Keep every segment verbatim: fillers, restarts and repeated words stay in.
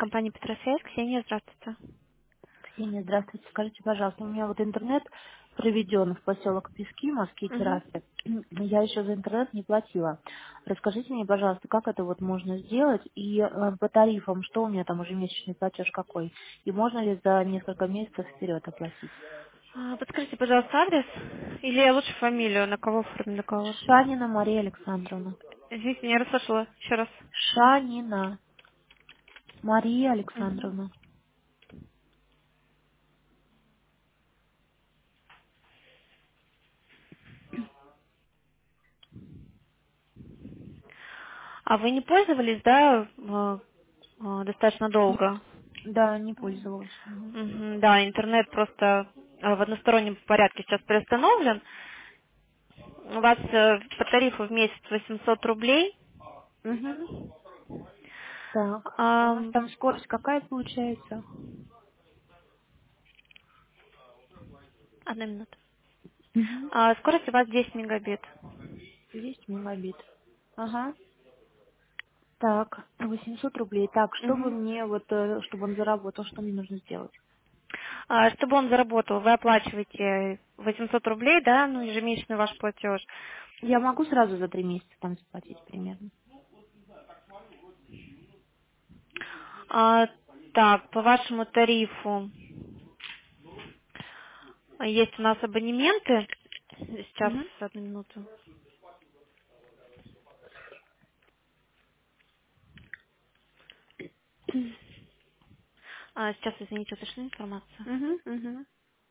компания Петросвязь. Ксения, здравствуйте. Ксения, здравствуйте. Скажите, пожалуйста, у меня вот интернет проведен в поселок Пески, Москве, Мгм. террасы. Я еще за интернет не платила. Расскажите мне, пожалуйста, как это вот можно сделать и э, по тарифам, что у меня там уже месячный платеж какой? И можно ли за несколько месяцев вперед оплатить? А, Подскажите, пожалуйста, адрес или лучше фамилию, на кого оформлен договор? Шанина Мария Александровна. Извините, не расслышала. Еще раз. Шанина Мария Мгм. Александровна. А вы не пользовались, да, э, э, достаточно Нет. долго? Да, не пользовалась. Мгм. Мгм, да, интернет просто э, в одностороннем порядке сейчас приостановлен. У вас э, по тарифу в месяц восемьсот рублей. Мгм. Так, у вас Ам, там скорость какая получается? Одна минута. Угу. А, скорость у вас десять мегабит. десять мегабит. Ага. Так, восемьсот рублей. Так, чтобы Мгм. мне, вот, э, чтобы он заработал, что мне нужно сделать? А, Чтобы он заработал, вы оплачиваете восемьсот рублей, да, ну, ежемесячный ваш платеж. Я могу сразу за три месяца там заплатить примерно? А, так, по вашему тарифу а, есть у нас абонементы. Сейчас, Угу. одну минуту. А, сейчас, извините, уточню информацию. Угу, угу.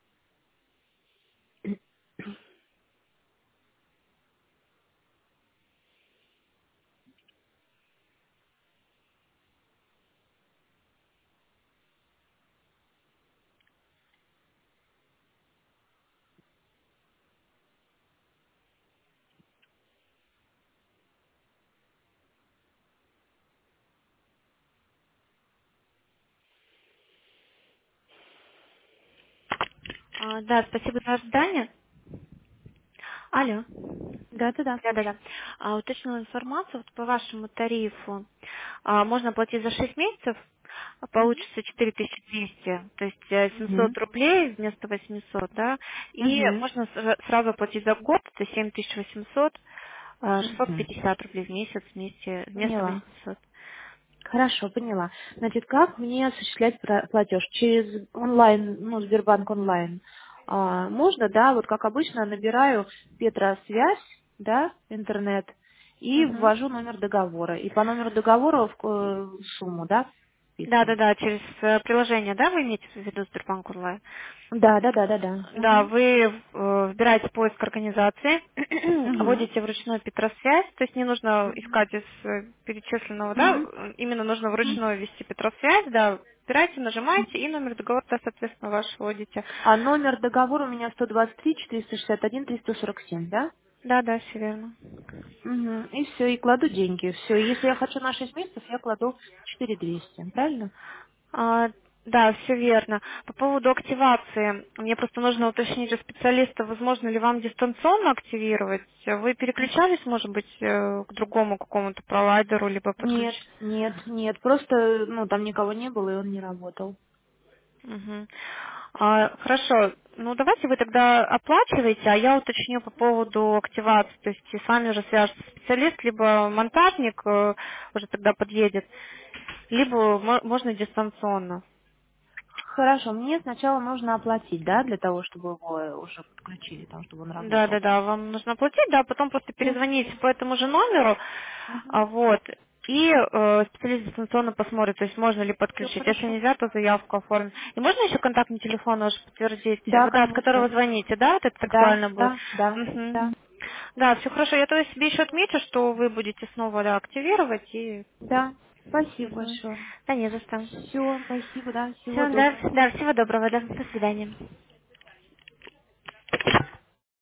А, да, спасибо за ожидание. Алло. Да-да-да, Да-да-да. слушаю. А, уточнила информацию вот по вашему тарифу. А, можно платить за шесть месяцев, а Угу. получится четыре тысячи двести, то есть э, Угу. семьсот рублей вместо восьмисот, да, и Угу. можно сра- сразу платить за год, это семь тысяч восемьсот, э, шестьсот Угу. пятьдесят рублей в месяц вместе, вместо Поняла. восьмисот. Хорошо, поняла. Значит, как мне осуществлять пра- платеж? Через онлайн, ну, Сбербанк онлайн. А, можно, да, вот как обычно набираю Петросвязь, да, интернет, и Мгм. ввожу номер договора. И по номеру договора в э, сумму, да, вписываю. Да-да-да, через э, приложение, да, вы имеете в виду Сбербанк онлайн? Да, да, да, да, да. Да, Угу. вы э, вбираете поиск организации, Угу. вводите вручную Петросвязь, то есть не нужно искать из э, перечисленного, да, Угу. э, именно нужно вручную ввести Петросвязь, да, вбираете, нажимаете и номер договора, да, соответственно, ваш вводите. А номер договора у меня сто двадцать три четыреста шестьдесят один триста сорок семь, да? Да, да, все верно. Угу. И все, и кладу деньги. Все. Если я хочу на шесть месяцев, я кладу четыре двести, правильно? А, да, все верно. По поводу активации, мне просто нужно уточнить у специалиста, возможно ли вам дистанционно активировать. Вы переключались, может быть, э, к другому какому-то провайдеру, либо Нет, подключ... нет, нет. Просто, ну, там никого не было, и он не работал. Мгм. А, хорошо. Ну, давайте вы тогда оплачиваете, а я уточню по поводу активации. То есть и с вами уже свяжется специалист, либо монтажник э, уже тогда подъедет, либо мо- можно дистанционно. Хорошо, мне сначала нужно оплатить, да, для того, чтобы его уже подключили, там, чтобы он Да, работал. да, да, вам нужно платить, да, потом просто Мгм. перезвоните по этому же номеру, а, Мгм. вот, и э, специалист дистанционно посмотрит, то есть можно ли Все подключить. Если хорошо. нельзя, то заявку оформить. И можно еще контактный телефон ваш подтвердить? Да, Вот, да, с которого конечно. звоните, да, вот этот Да, актуально будет? да, да, Мгм. да, Да, все хорошо. Я тогда себе еще отмечу, что вы будете снова да, активировать и... да. Спасибо Мгм. большое. Да не за что. Все, спасибо, да, всего Все, да, доброго. да, всего доброго, да, до свидания.